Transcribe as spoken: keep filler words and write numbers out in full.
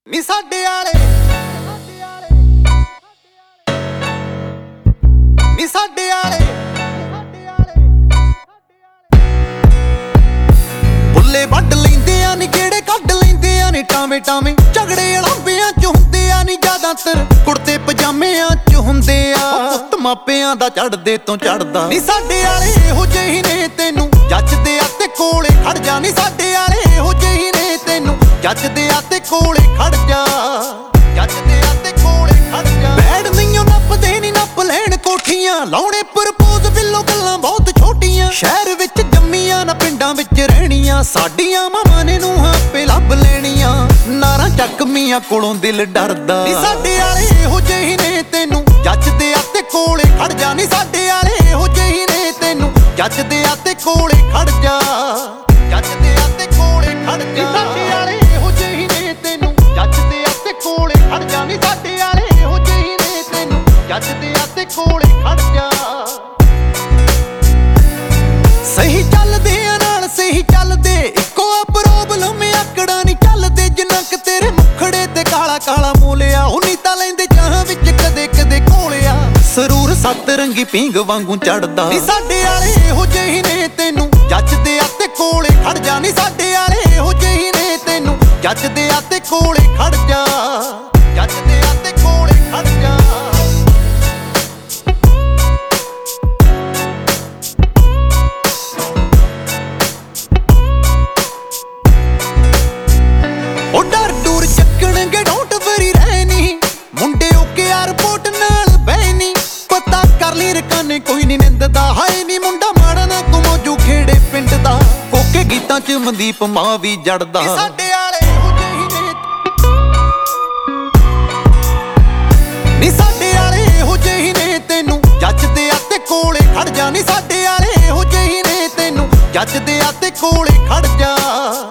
ਨੀ ਸਾਡੇ ਆਲੇ ਨੀ ਸਾਡੇ ਆਲੇ ਬੁੱਲੇ ਵੱਢ ਲੈਂਦੇ ਆ ਨੀ ਕਿਹੜੇ ਕੱਢ ਲੈਂਦੇ ਆ ਨੀ ਟਾਵੇਂ ਟਾਵੇਂ ਝਗੜੇ ਅਲੰਬਿਆਂ ਚ ਹੁੰਦੇ ਆ ਨੀ ਜ਼ਿਆਦਾਤਰ ਕੁੜਤੇ ਪਜਾਮਿਆਂ ਚ ਹੁੰਦੇ ਆ ਪੁੱਤ ਮਾਪਿਆਂ ਦਾ ਚੜਦੇ ਤੋਂ ਚੜਦਾ ਨੀ ਸਾਡੇ ਆਲੇ ਇਹੋ ਜਿਹੇ ਨੇ ਤੈਨੂੰ ਜੱਜਦੇ ਆ ਤੇ ਕੋਲੇ ਖੜ ਜਾ ਨੀ ਸਾਡੇ ਆਲੇ ਇਹੋ ਜਿਹੇ ਨੇ ਤੈਨੂੰ ਜੱਜਦੇ ਆ ਤੇ ਕੋਲੇ ਖੜ ਜਾ ਜੱਜਦੇ ਆ ਤੇ ਕੋਲੇ ਖੜ ਜਾ ਬੈਠ ਨਹੀਂਓ ਨੱਪਦੇ ਨੀ ਨੱਪ ਲੈਣ ਕੋਠੀਆਂ ਲਾਉਣੇ ਪ੍ਰਪੋਜ਼ ਬਿੱਲੋ ਗੱਲਾਂ ਬਹੁਤ ਛੋਟੀਆਂ ਸ਼ਹਿਰ ਵਿੱਚ ਜੰਮੀਆਂ ਨਾ ਪਿੰਡਾਂ ਵਿੱਚ ਰਹਿਣੀਆਂ ਸਾਡੀਆਂ ਮਾਵਾਂ ਨੇ ਨੂੰ ਆਪੇ ਲੱਭ ਲੈਣੀਆਂ ਨਾਰਾਂ ਚੱਕਮੀਆਂ ਕੋਲੋਂ ਦਿਲ ਡਰਦਾ ਨੀ ਸਾਡੇ ਆਲੇ ਇਹੋ ਜਿਹੇ ਨੇ ਤੈਨੂੰ ਜੱਜਦੇ ਆ ਤੇ ਕੋਲੇ ਖੜ ਜਾ ਨੀ ਸਾਡੇ ਆਲੇ ਇਹੋ ਜਿਹੇ ਨੇ ਤੈਨੂੰ ਜੱਜਦੇ ਆ ਤੇ ਕੋਲੇ ਖੜ ਜਾ ਜੱਜਦੇ ਆ ਤੇ ਕੋਲੇ ਖੜ ਜਾ ਸਾਡੇ ਆਲੇ ਇਹੋ ਜਿਹੇ ਨੇ ਤੈਨੂੰ ਜੱਜਦੇ ਆ ਤੇ ਕੋਲੇ ਖੜ ਜਾ ਨੀ ਸਾਡੇ ਆਲੇ ਇਹੋ ਜਿਹੇ ਨੇ ਤੈਨੂੰ ਜੱਜਦੇ ਆ ਤੇ ਕੋਲੇ ਖੜ ਜਾ ਸਹੀ ਚੱਲਦੇ ਆ ਨਾਲ ਸਹੀ ਚੱਲਦੇ ਇੱਕੋ ਆ ਪ੍ਰੋਬਲਮ ਆਕੜਾ ਨਹੀਂ ਚੱਲਦੇ ਜਿੰਨਾ ਕਿ ਤੇਰੇ ਮੁਖੜੇ ਤੇ ਕਾਲਾ ਕਾਲਾ ਮੋਲਿਆ ਉਨੀ ਤਾਂ ਲੈਂਦੇ ਚਾਹਾਂ ਵਿੱਚ ਕਦੇ ਕਦੇ ਕੋਲਿਆ ਸਰੂਰ ਸੱਤ ਰੰਗੀ ਪੀਂਗ ਵਾਂਗੂ ਚੜਦਾ ਨੀ ਸਾਡੇ ਆਲੇ ਇਹੋ ਜਿਹੇ ਨੇ ਤੈਨੂੰ ਜੱਜਦੇ ਆ ਤੇ ਕੋਲੇ ਖੜ ਜਾ ਨੀ ਸਾਡੇ ਆਲੇ ਇਹੋ ਜਿਹੇ ਨੇ ਤੈਨੂੰ ਜੱਜਦੇ ਆ ਤੇ ਕੋਲੇ ਖੜ ਜਾ ਜੱਜਦੇ ਆ ਤੇ ਕੋਲੇ ਖੜ ਜਾ ਉਹ ਡਰ ਡੂਰ ਚੱਕਣਗੇ ਡੋਂਟ ਵਰੀ ਰਹਿਣੀ ਮੁੰਡੇ ਓਕੇ 에ਅਰਪੋਰਟ ਨਾਲ ਬਹਿਨੀ ਪਤਾ ਕਰ ਲਈ ਰਕਾਨੇ ਕੋਈ ਨਹੀਂ ਨਿੰਦਦਾ ਹਾਏ ਨੀ ਮੁੰਡਾ ਮਾੜਾ ਨਾ ਕੁਮੋਜੂ ਖੇੜੇ ਪਿੰਡ ਦਾ ਕੋਕੇ ਗੀਤਾਂ ਚ ਮਨਦੀਪ ਮਾਂ ਵੀ ਜੜਦਾ ਸਾਡੇ ਆਲੇ ਇਹੋ ਜਿਹੇ ਨੇ ਨੀ ਸਾਡੇ ਆਲੇ ਇਹੋ ਜਿਹੇ ਨੇ ਤੈਨੂੰ ਜੱਜਦੇ ਆ ਤੇ ਕੋਲੇ ਖੜ ਜਾ ਨੀ ਸਾਡੇ ਆਲੇ ਇਹੋ ਜਿਹੇ ਨੇ ਤੈਨੂੰ ਜੱਜਦੇ ਆ ਤੇ ਕੋਲੇ ਖੜ ਜਾ